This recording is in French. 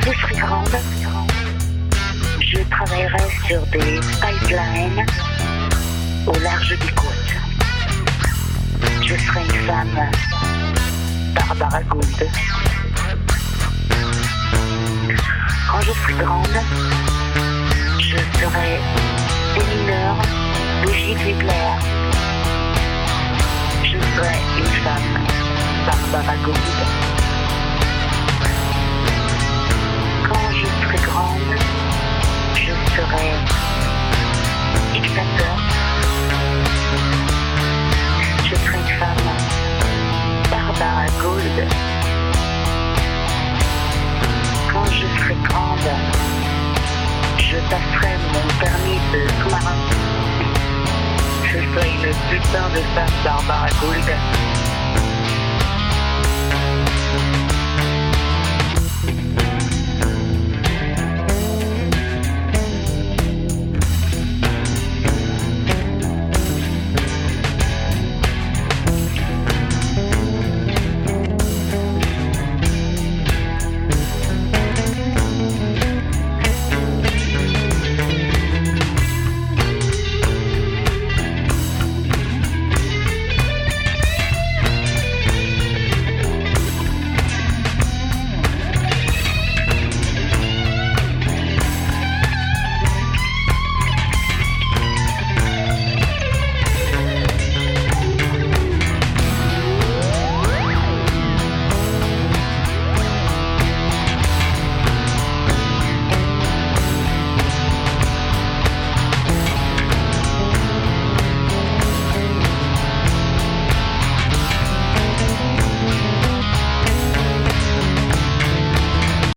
je serai grande, je travaillerai sur des pipelines au large des côtes. Je serai une femme Barbara Gould. Quand je serai grande, je serai démineur de Gilles Hitler. Je serai une femme Barbara Gould. Quand je serai grande, je serai dictateur. Je serai une femme Barbara Gould. Quand je serai grande, je passerai mon permis de sous-marin. Je serai une putain de femme Barbara Gould.